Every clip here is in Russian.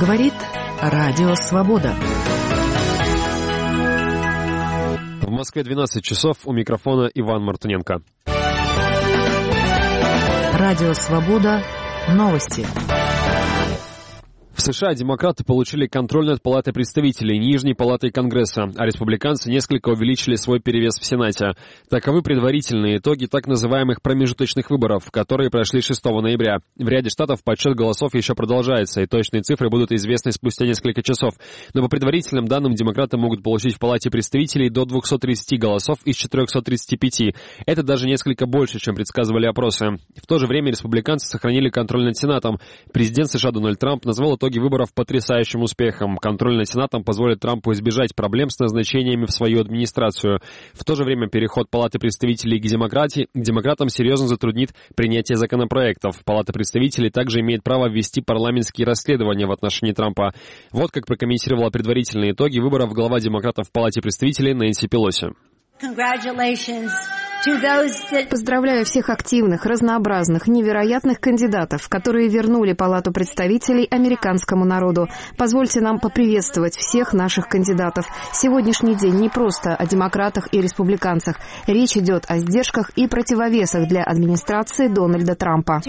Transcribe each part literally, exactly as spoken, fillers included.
Говорит Радио Свобода. В Москве двенадцать часов, у микрофона Иван Мартыненко. Радио Свобода. Новости. В США демократы получили контроль над Палатой представителей, Нижней палатой Конгресса, а республиканцы несколько увеличили свой перевес в Сенате. Таковы предварительные итоги так называемых промежуточных выборов, которые прошли шестого ноября. В ряде штатов подсчет голосов еще продолжается, и точные цифры будут известны спустя несколько часов. Но по предварительным данным демократы могут получить в Палате представителей до двухсот тридцати голосов из четырехсот тридцати пяти. Это даже несколько больше, чем предсказывали опросы. В то же время республиканцы сохранили контроль над Сенатом. Президент США Дональд Трамп назвал итоги выборов потрясающим успехом. Контроль над Сенатом позволит Трампу избежать проблем с назначениями в свою администрацию. В то же время переход Палаты представителей к демократии, к демократам серьезно затруднит принятие законопроектов. Палата представителей также имеет право ввести парламентские расследования в отношении Трампа. Вот как прокомментировала предварительные итоги выборов глава демократов в Палате представителей Нэнси Пелоси. Поздравляю всех активных, разнообразных, невероятных кандидатов, которые вернули Палату представителей американскому народу. Позвольте нам поприветствовать всех наших кандидатов. Сегодняшний день не просто о демократах и республиканцах. Речь идет о сдержках и противовесах для администрации Дональда Трампа.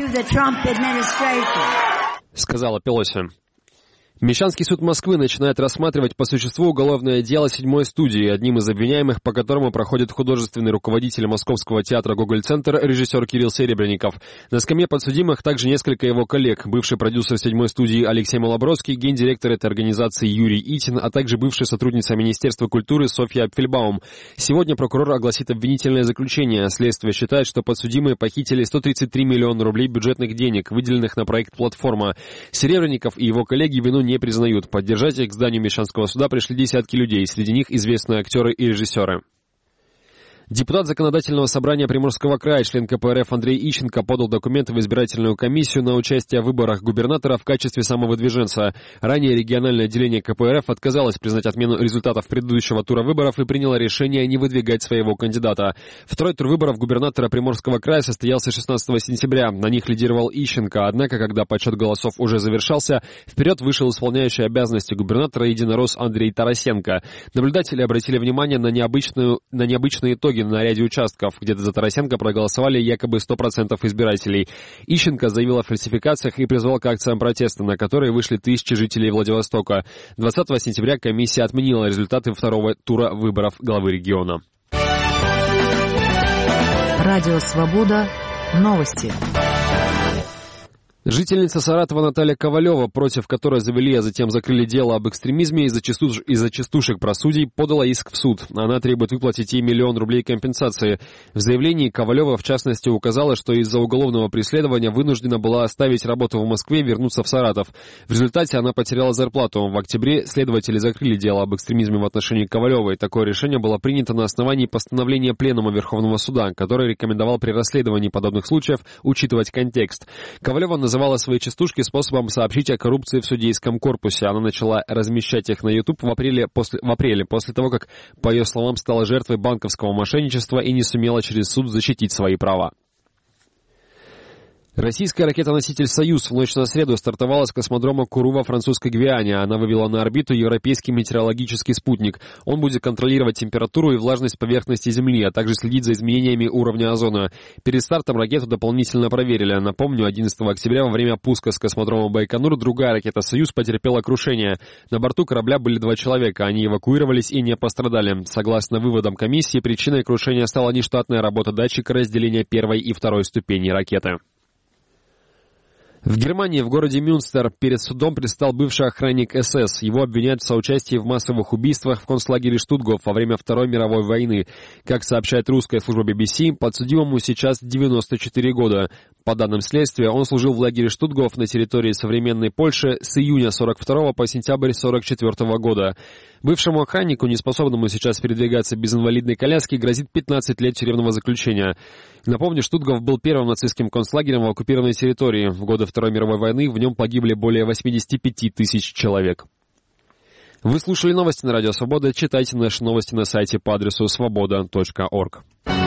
Сказала Пелоси. Мещанский суд Москвы начинает рассматривать по существу уголовное дело седьмой студии, одним из обвиняемых, по которому проходит художественный руководитель Московского театра «Гоголь-центр» режиссер Кирилл Серебренников. На скамье подсудимых также несколько его коллег, бывший продюсер седьмой студии Алексей Малобродский, гендиректор этой организации Юрий Итин, а также бывшая сотрудница Министерства культуры Софья Апфельбаум. Сегодня прокурор огласит обвинительное заключение. Следствие считает, что подсудимые похитили сто тридцать три миллиона рублей бюджетных денег, выделенных на проект «Платформа». Серебренников и его коллеги вину не не признают. Поддержать их к зданию Мещанского суда пришли десятки людей, среди них известные актеры и режиссеры. Депутат Законодательного собрания Приморского края, член ка пэ эр эф Андрей Ищенко подал документы в избирательную комиссию на участие в выборах губернатора в качестве самовыдвиженца. Ранее региональное отделение ка пэ эр эф отказалось признать отмену результатов предыдущего тура выборов и приняло решение не выдвигать своего кандидата. Второй тур выборов губернатора Приморского края состоялся шестнадцатого сентября. На них лидировал Ищенко, однако, когда подсчет голосов уже завершался, вперед вышел исполняющий обязанности губернатора единорос Андрей Тарасенко. Наблюдатели обратили внимание на необычную, на необычные итоги на ряде участков, где за Тарасенко проголосовали якобы сто процентов избирателей. Ищенко заявил о фальсификациях и призвал к акциям протеста, на которые вышли тысячи жителей Владивостока. двадцатого сентября комиссия отменила результаты второго тура выборов главы региона. Радио Свобода. Новости. Жительница Саратова Наталья Ковалева, против которой завели, а затем закрыли дело об экстремизме из-за частуш... из-за частушек про судей, подала иск в суд. Она требует выплатить ей миллион рублей компенсации. В заявлении Ковалева, в частности, указала, что из-за уголовного преследования вынуждена была оставить работу в Москве и вернуться в Саратов. В результате она потеряла зарплату. В октябре следователи закрыли дело об экстремизме в отношении Ковалевой. Такое решение было принято на основании постановления Пленума Верховного суда, который рекомендовал при расследовании подобных случаев учитывать контекст. Ковалева называла свои частушки способом сообщить о коррупции в судейском корпусе. Она начала размещать их на YouTube в апреле, после, в апреле, после того, как, по ее словам, стала жертвой банковского мошенничества и не сумела через суд защитить свои права. Российская ракета-носитель «Союз» в ночь на среду стартовала с космодрома Куру во французской Гвиане. Она вывела на орбиту европейский метеорологический спутник. Он будет контролировать температуру и влажность поверхности Земли, а также следить за изменениями уровня озона. Перед стартом ракету дополнительно проверили. Напомню, одиннадцатого октября во время пуска с космодрома Байконур другая ракета «Союз» потерпела крушение. На борту корабля были два человека. Они эвакуировались и не пострадали. Согласно выводам комиссии, причиной крушения стала нештатная работа датчика разделения первой и второй ступеней ракеты. В Германии, в городе Мюнстер, перед судом предстал бывший охранник эс эс. Его обвиняют в соучастии в массовых убийствах в концлагере Штутгоф во время Второй мировой войны. Как сообщает русская служба би би си, подсудимому сейчас девяносто четыре года. По данным следствия, он служил в лагере Штутгоф на территории современной Польши с июня сорок второго по сентябрь сорок четвертого года. Бывшему охраннику, неспособному сейчас передвигаться без инвалидной коляски, грозит пятнадцать лет тюремного заключения. Напомню, Штутгоф был первым нацистским концлагерем в оккупированной территории. В годы Второй мировой войны в нем погибли более восемьдесят пять тысяч человек. Вы слушали новости на Радио Свобода. Читайте наши новости на сайте по адресу свобода точка орг.